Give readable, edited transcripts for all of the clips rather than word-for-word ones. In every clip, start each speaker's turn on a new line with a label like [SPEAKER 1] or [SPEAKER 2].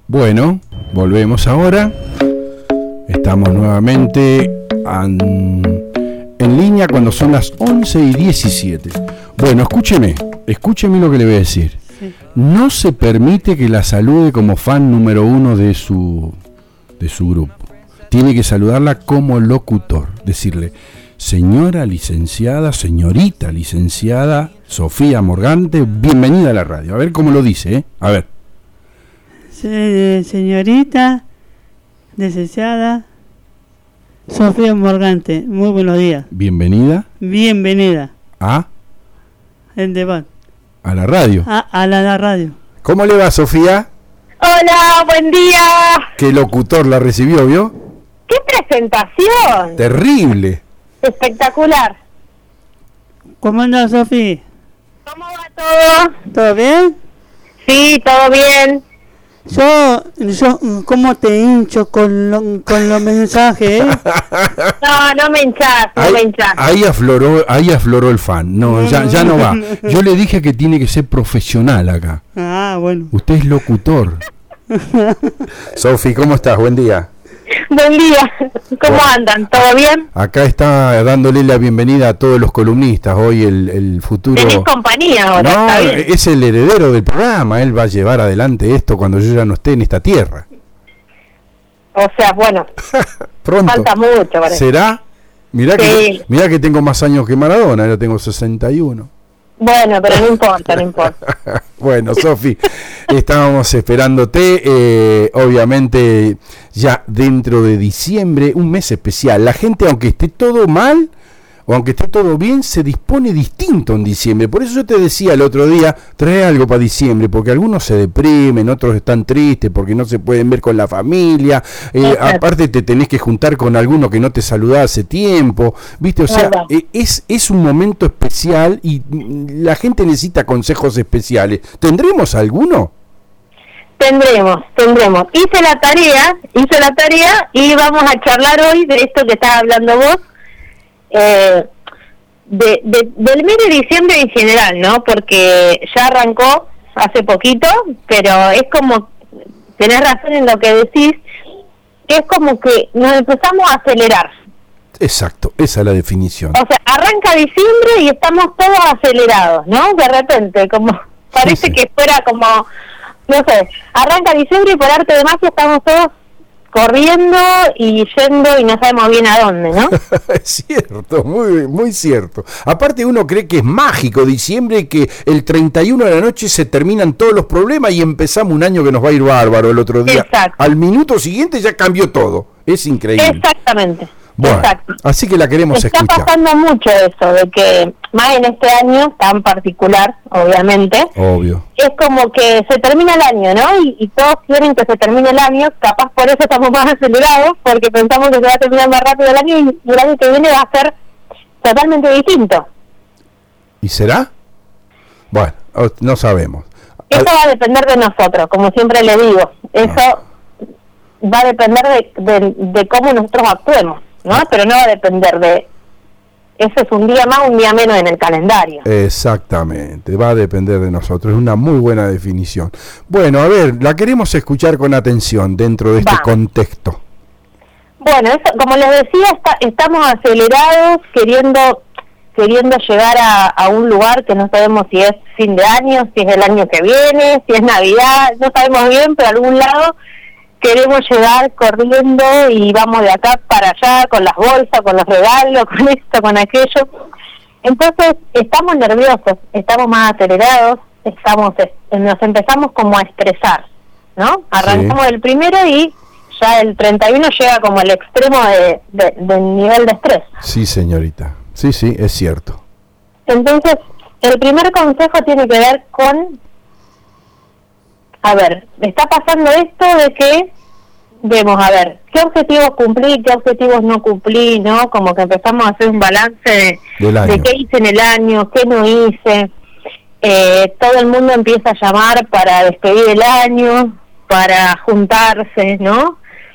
[SPEAKER 1] Bueno, volvemos ahora. Estamos nuevamente en línea cuando son las 11:17. Bueno, escúcheme lo que le voy a decir. Sí. No se permite que la salude como fan número 1 de su grupo. Tiene que saludarla como locutor, decirle: señora licenciada, señorita licenciada Sofía Morgante, bienvenida a la radio. A ver cómo lo dice, ¿eh? A ver.
[SPEAKER 2] Señorita licenciada Sofía Morgante, muy buenos días.
[SPEAKER 1] Bienvenida.
[SPEAKER 2] Bienvenida.
[SPEAKER 1] ¿A?
[SPEAKER 2] El debate.
[SPEAKER 1] ¿A la radio?
[SPEAKER 2] A la radio.
[SPEAKER 1] ¿Cómo le va, Sofía?
[SPEAKER 3] Hola, buen día.
[SPEAKER 1] ¿Qué locutor la recibió, vio?
[SPEAKER 3] ¡Qué presentación!
[SPEAKER 1] Terrible.
[SPEAKER 3] Espectacular.
[SPEAKER 2] ¿Cómo anda, Sofía?
[SPEAKER 3] ¿Cómo va todo?
[SPEAKER 2] ¿Todo bien?
[SPEAKER 3] Sí, todo bien.
[SPEAKER 2] Yo ¿cómo te hincho con los mensajes, eh?
[SPEAKER 3] No me hinchás, no me hinchás.
[SPEAKER 1] Ahí afloró el fan. No, ya no va. Yo le dije que tiene que ser profesional acá.
[SPEAKER 2] Ah, bueno.
[SPEAKER 1] Usted es locutor. Sofi, ¿cómo estás? Buen día.
[SPEAKER 3] Buen día. ¿Cómo andan? ¿Todo bien?
[SPEAKER 1] Acá está dándole la bienvenida a todos los columnistas. Hoy el futuro...
[SPEAKER 3] Tenés compañía ahora,
[SPEAKER 1] no,
[SPEAKER 3] está bien.
[SPEAKER 1] Es el heredero del programa. Él va a llevar adelante esto cuando yo ya no esté en esta tierra.
[SPEAKER 3] O sea, bueno.
[SPEAKER 1] Pronto.
[SPEAKER 3] Falta mucho, parece.
[SPEAKER 1] ¿Será? Mirá
[SPEAKER 3] sí.
[SPEAKER 1] que tengo más años que Maradona. Ya tengo 61.
[SPEAKER 3] Bueno, pero no importa.
[SPEAKER 1] Bueno, Sofi, estábamos esperándote, obviamente ya dentro de diciembre, un mes especial. La gente, aunque esté todo mal o aunque esté todo bien, se dispone distinto en diciembre. Por eso yo te decía el otro día, trae algo para diciembre, porque algunos se deprimen, otros están tristes porque no se pueden ver con la familia, aparte te tenés que juntar con alguno que no te saludaba hace tiempo, ¿viste? O sea, es un momento especial y la gente necesita consejos especiales. ¿Tendremos alguno?
[SPEAKER 3] Tendremos. Hice la tarea y vamos a charlar hoy de esto que estás hablando vos. Del mes de diciembre en general, ¿no? Porque ya arrancó hace poquito, pero es como, tenés razón en lo que decís, es como que nos empezamos a acelerar.
[SPEAKER 1] Exacto, esa es la definición.
[SPEAKER 3] O sea, arranca diciembre y estamos todos acelerados, ¿no? De repente, como parece sí. Que fuera como, no sé, arranca diciembre y por arte de magia estamos todos corriendo y yendo y no sabemos bien a dónde, ¿no?
[SPEAKER 1] Es cierto, muy, muy cierto. Aparte uno cree que es mágico diciembre, que el 31 de la noche se terminan todos los problemas y empezamos un año que nos va a ir bárbaro el otro día.
[SPEAKER 3] Exacto.
[SPEAKER 1] Al minuto siguiente ya cambió todo. Es increíble.
[SPEAKER 3] Exactamente.
[SPEAKER 1] Bueno,
[SPEAKER 3] exacto.
[SPEAKER 1] Así que la queremos escuchar.
[SPEAKER 3] Está pasando mucho eso, de que más en este año tan particular, obviamente.
[SPEAKER 1] Obvio.
[SPEAKER 3] Es como que se termina el año, ¿no? Y todos quieren que se termine el año, capaz por eso estamos más acelerados, porque pensamos que se va a terminar más rápido el año y el año que viene va a ser totalmente distinto.
[SPEAKER 1] ¿Y será? Bueno, no sabemos.
[SPEAKER 3] Eso va a depender de nosotros, como siempre le digo. Eso va a depender de cómo nosotros actuemos, ¿no? Pero no va a depender de... Ese es un día más, un día menos en el calendario.
[SPEAKER 1] Exactamente, va a depender de nosotros. Es una muy buena definición. Bueno, a ver, la queremos escuchar con atención dentro de este contexto.
[SPEAKER 3] Bueno, eso, como les decía, estamos acelerados, queriendo llegar a un lugar que no sabemos si es fin de año, si es el año que viene, si es Navidad, no sabemos bien, pero a algún lado queremos llegar corriendo y vamos de acá para allá con las bolsas, con los regalos, con esto, con aquello. Entonces estamos nerviosos, estamos más acelerados, nos empezamos como a estresar, ¿no? Arrancamos el primero y ya el 31 llega como el extremo del nivel de estrés.
[SPEAKER 1] Sí, señorita, sí, es cierto.
[SPEAKER 3] Entonces, el primer consejo tiene que ver con... A ver, está pasando esto de que vemos, a ver, qué objetivos cumplí, qué objetivos no cumplí, ¿no? Como que empezamos a hacer un balance de qué hice en el año, qué no hice. Todo el mundo empieza a llamar para despedir el año, para juntarse, ¿no?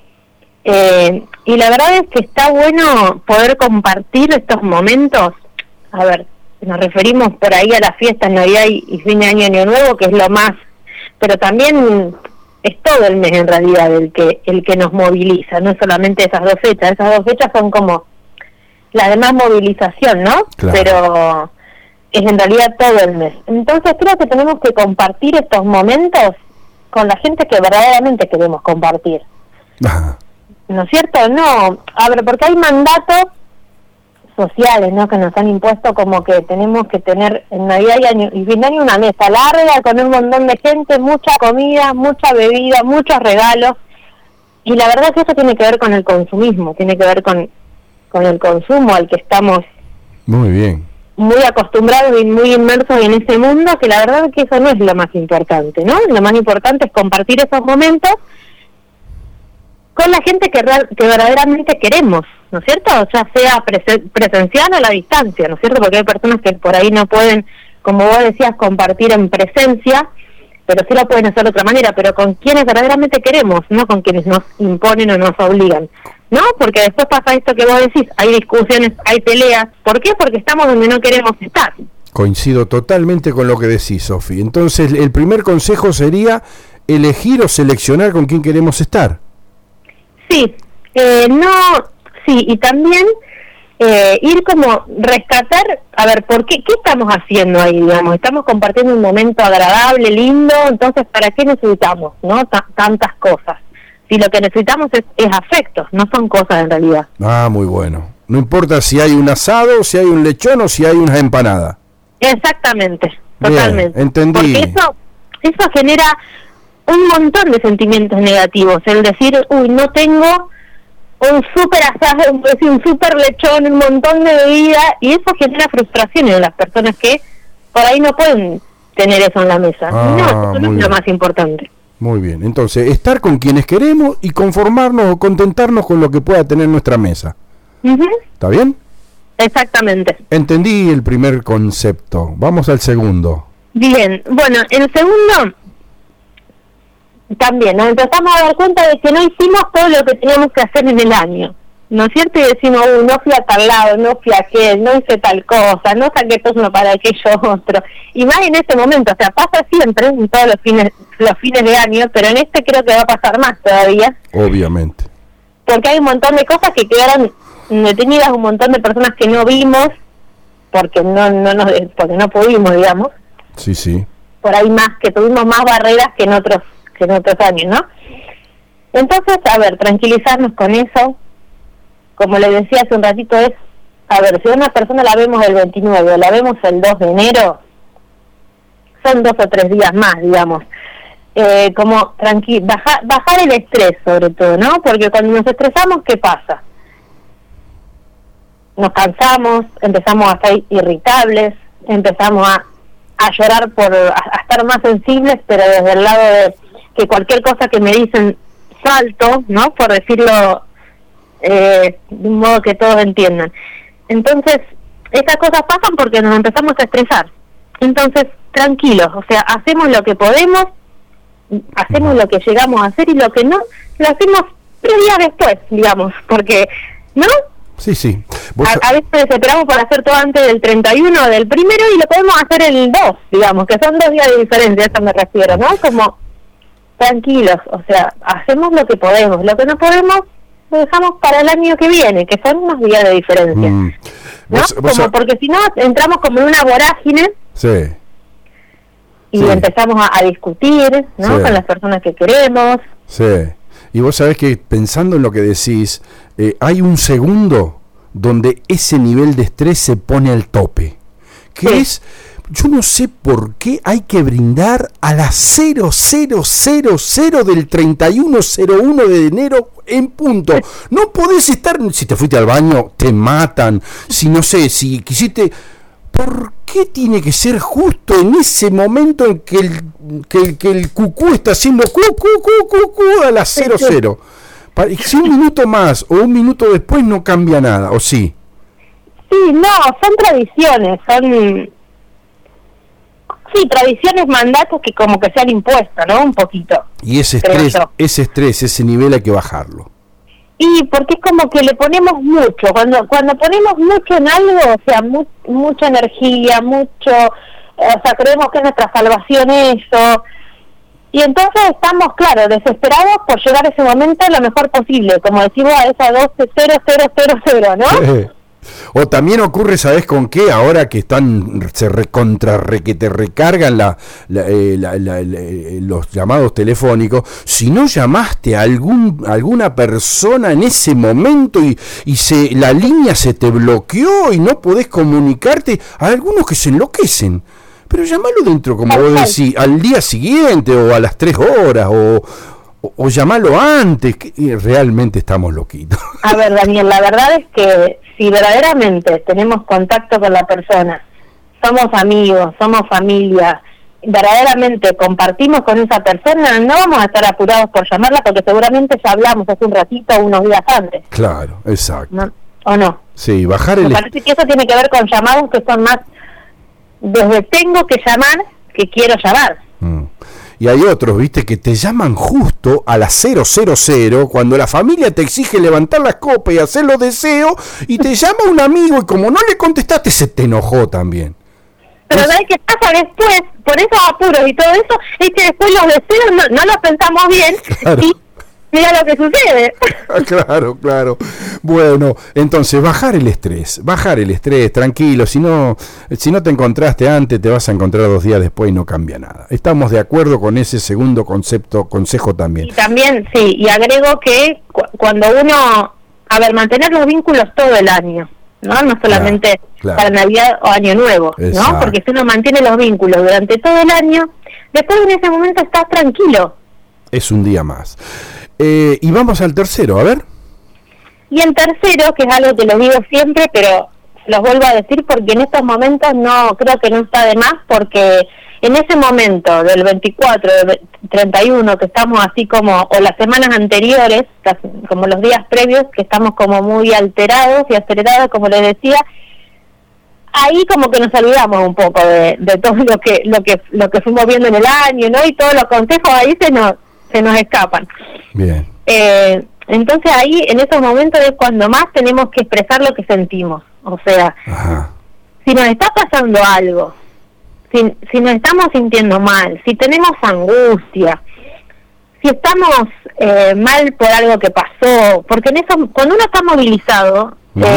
[SPEAKER 3] Y la verdad es que está bueno poder compartir estos momentos. A ver, nos referimos por ahí a las fiestas, Navidad y fin de año, Año Nuevo, que es lo más... Pero también es todo el mes en realidad el que nos moviliza, no solamente esas 2 fechas. Esas 2 fechas son como la demás movilización, ¿no?
[SPEAKER 1] Claro.
[SPEAKER 3] Pero es en realidad todo el mes. Entonces creo que tenemos que compartir estos momentos con la gente que verdaderamente queremos compartir.
[SPEAKER 1] Ajá.
[SPEAKER 3] ¿No es cierto? No, a ver, porque hay mandatos sociales, ¿no?, que nos han impuesto, como que tenemos que tener en Navidad y fin de año una mesa larga con un montón de gente, mucha comida, mucha bebida, muchos regalos, y la verdad es que eso tiene que ver con el consumismo, tiene que ver con el consumo al que estamos
[SPEAKER 1] Muy bien.
[SPEAKER 3] muy acostumbrados y muy inmersos en ese mundo, que la verdad es que eso no es lo más importante, ¿no? Lo más importante es compartir esos momentos con la gente que verdaderamente queremos, ¿no es cierto? Ya sea presencial o a la distancia, ¿no es cierto? Porque hay personas que por ahí no pueden, como vos decías, compartir en presencia, pero sí lo pueden hacer de otra manera, pero con quienes verdaderamente queremos, no con quienes nos imponen o nos obligan, ¿no? Porque después pasa esto que vos decís, hay discusiones, hay peleas. ¿Por qué? Porque estamos donde no queremos estar.
[SPEAKER 1] Coincido totalmente con lo que decís, Sofi. Entonces, el primer consejo sería elegir o seleccionar con quién queremos estar.
[SPEAKER 3] Sí, y también ir como rescatar, a ver, ¿por qué estamos haciendo ahí, digamos? Estamos compartiendo un momento agradable, lindo, entonces, ¿para qué necesitamos, no? Tantas cosas. Si lo que necesitamos es afecto, no son cosas en realidad.
[SPEAKER 1] Ah, muy bueno. No importa si hay un asado, si hay un lechón o si hay una empanada.
[SPEAKER 3] Exactamente, totalmente.
[SPEAKER 1] Bien, entendí.
[SPEAKER 3] Porque eso genera un montón de sentimientos negativos, el decir, no tengo un súper asado, un súper lechón, un montón de bebida, y eso genera frustraciones en las personas que por ahí no pueden tener eso en la mesa. No, eso no es lo más importante.
[SPEAKER 1] Muy bien, entonces, estar con quienes queremos y conformarnos o contentarnos con lo que pueda tener nuestra mesa. ¿Está bien?
[SPEAKER 3] Exactamente.
[SPEAKER 1] Entendí el primer concepto. Vamos al segundo.
[SPEAKER 3] Bien, bueno, el segundo también nos empezamos a dar cuenta de que no hicimos todo lo que teníamos que hacer en el año, ¿no es cierto? Y decimos, no fui a tal lado, no fui a aquel, no hice tal cosa, no saqué turno para aquello otro. Y más en este momento, o sea, pasa siempre en todos los fines de año, pero en este creo que va a pasar más todavía.
[SPEAKER 1] Obviamente.
[SPEAKER 3] Porque hay un montón de cosas que quedaron detenidas, un montón de personas que no vimos, porque no pudimos, digamos.
[SPEAKER 1] Sí, sí.
[SPEAKER 3] Por ahí más, que tuvimos más barreras que en otros años, ¿no? Entonces, a ver, tranquilizarnos con eso. Como les decía hace un ratito, es, a ver, si una persona la vemos el 29 o la vemos el 2 de enero, son 2 o 3 días más, digamos. Como bajar el estrés, sobre todo, ¿no? Porque cuando nos estresamos, ¿qué pasa? Nos cansamos, empezamos a estar irritables, empezamos a llorar a estar más sensibles, pero desde el lado de que cualquier cosa que me dicen salto, ¿no? Por decirlo de un modo que todos entiendan. Entonces, estas cosas pasan porque nos empezamos a estresar. Entonces, tranquilos, o sea, hacemos lo que podemos, hacemos lo que llegamos a hacer, y lo que no, lo hacemos 3 días después, digamos, porque, ¿no?
[SPEAKER 1] Sí, sí.
[SPEAKER 3] A veces esperamos para hacer todo antes del 31 del primero y lo podemos hacer el 2, digamos, que son 2 días de diferencia, a eso me refiero, ¿no? Como tranquilos, o sea, hacemos lo que podemos, lo que no podemos lo dejamos para el año que viene, que son unos días de diferencia, ¿no? Porque si no entramos como en una vorágine.
[SPEAKER 1] Sí.
[SPEAKER 3] Y empezamos a discutir, ¿no?
[SPEAKER 1] Sí.
[SPEAKER 3] Con las personas que queremos.
[SPEAKER 1] Sí. Y vos sabés que pensando en lo que decís, hay un segundo donde ese nivel de estrés se pone al tope, que es, yo no sé por qué hay que brindar a las 0000 del 3101 de enero en punto. No podés estar, si te fuiste al baño, te matan, si no sé, si quisiste... ¿Por qué tiene que ser justo en ese momento en que el cucú está haciendo cu a las 00? Si un minuto más o un minuto después no cambia nada, ¿o sí?
[SPEAKER 3] Sí, no, son tradiciones, tradiciones, mandatos que como que se han impuesto, ¿no? Un poquito.
[SPEAKER 1] Y ese estrés, ese nivel hay que bajarlo.
[SPEAKER 3] Y porque es como que le ponemos mucho, cuando ponemos mucho en algo, o sea, mucha energía, mucho, o sea, creemos que es nuestra salvación eso, Y entonces estamos, claro, desesperados por llegar a ese momento lo mejor posible, como decimos a esa 12.0000, ¿no?
[SPEAKER 1] O también ocurre, ¿sabes con qué? Ahora que que te recargan los llamados telefónicos, si no llamaste a alguna persona en ese momento y la línea se te bloqueó y no podés comunicarte, hay algunos que se enloquecen. Pero llamalo dentro, como vos decís, al día siguiente o a las 3 horas o llamalo antes, que realmente estamos loquitos.
[SPEAKER 3] A ver, Daniel, la verdad es que si verdaderamente tenemos contacto con la persona, somos amigos, somos familia, verdaderamente compartimos con esa persona, no vamos a estar apurados por llamarla porque seguramente ya hablamos hace un ratito o unos días antes.
[SPEAKER 1] Claro, exacto.
[SPEAKER 3] ¿No? ¿O no?
[SPEAKER 1] Sí,
[SPEAKER 3] Me parece que eso tiene que ver con llamados que son más desde tengo que llamar que quiero llamar.
[SPEAKER 1] Y hay otros, viste, que te llaman justo a las 000 cuando la familia te exige levantar las copas y hacer los deseos, y te llama un amigo y como no le contestaste se te enojó también.
[SPEAKER 3] Pero ¿sabes qué pasa después? Por esos apuros y todo eso, es que después los deseos no los pensamos bien. Claro. Y mira lo que sucede.
[SPEAKER 1] Claro. Bueno, entonces bajar el estrés, tranquilo. Si no te encontraste antes, te vas a encontrar 2 días después y no cambia nada. Estamos de acuerdo con ese segundo consejo también.
[SPEAKER 3] Y también, sí, y agrego que cuando uno, mantener los vínculos todo el año, no solamente para Navidad o Año Nuevo,
[SPEAKER 1] exacto,
[SPEAKER 3] ¿no? Porque si uno mantiene los vínculos durante todo el año, después en ese momento estás tranquilo.
[SPEAKER 1] Es un día más. Y vamos al tercero, a ver.
[SPEAKER 3] Y el tercero, que es algo que lo digo siempre, pero los vuelvo a decir porque en estos momentos no creo que no está de más, porque en ese momento del 24, del 31, que estamos así como, o las semanas anteriores, como los días previos, que estamos como muy alterados y acelerados, como les decía, ahí como que nos olvidamos un poco de todo lo que fuimos viendo en el año, ¿no? Y todos los consejos ahí se nos escapan.
[SPEAKER 1] Bien.
[SPEAKER 3] Entonces ahí, en esos momentos es cuando más tenemos que expresar lo que sentimos. O sea,
[SPEAKER 1] ajá,
[SPEAKER 3] si nos está pasando algo, si nos estamos sintiendo mal, si tenemos angustia, si estamos mal por algo que pasó, porque cuando uno está movilizado,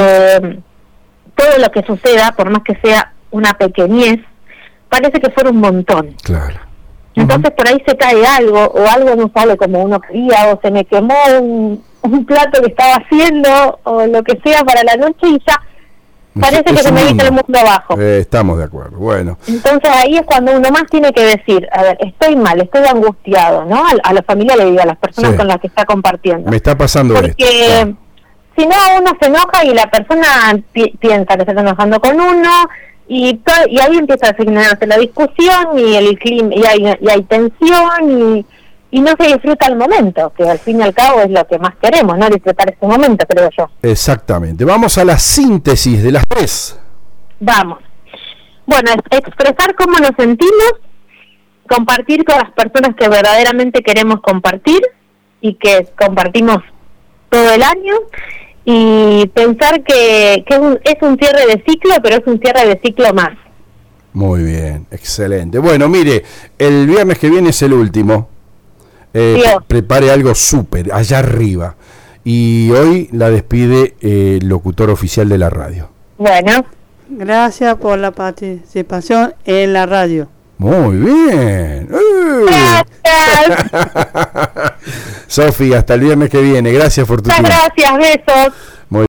[SPEAKER 3] todo lo que suceda, por más que sea una pequeñez, parece que fuera un montón.
[SPEAKER 1] Claro.
[SPEAKER 3] Entonces por ahí se cae algo, o algo no sale como uno quería, o se me quemó un plato que estaba haciendo, o lo que sea para la noche, y ya parece que se me vino el mundo abajo.
[SPEAKER 1] Estamos de acuerdo, bueno.
[SPEAKER 3] Entonces ahí es cuando uno más tiene que decir, a ver, estoy mal, estoy angustiado, ¿no? A la familia le digo, a las personas con las que está compartiendo.
[SPEAKER 1] Me está pasando esto.
[SPEAKER 3] Porque si no, uno se enoja y la persona piensa que se está enojando con uno, y ahí empieza a generarse la discusión y el clima, y hay tensión y no se disfruta el momento, que al fin y al cabo es lo que más queremos, ¿no? Disfrutar este momento, creo yo.
[SPEAKER 1] Exactamente. Vamos a la síntesis de las 3.
[SPEAKER 3] Vamos. Bueno, expresar cómo nos sentimos, compartir con las personas que verdaderamente queremos compartir y que compartimos todo el año, y pensar que es un cierre de ciclo, pero es un cierre de ciclo más.
[SPEAKER 1] Muy bien, excelente. Bueno, mire, el viernes que viene es el último. Prepare algo súper, allá arriba. Y hoy la despide el locutor oficial de la radio.
[SPEAKER 3] Bueno.
[SPEAKER 2] Gracias por la participación en la radio.
[SPEAKER 1] Muy bien.
[SPEAKER 3] Gracias.
[SPEAKER 1] Sofi, hasta el viernes que viene. Gracias por tu tiempo.
[SPEAKER 3] Muchas gracias, besos.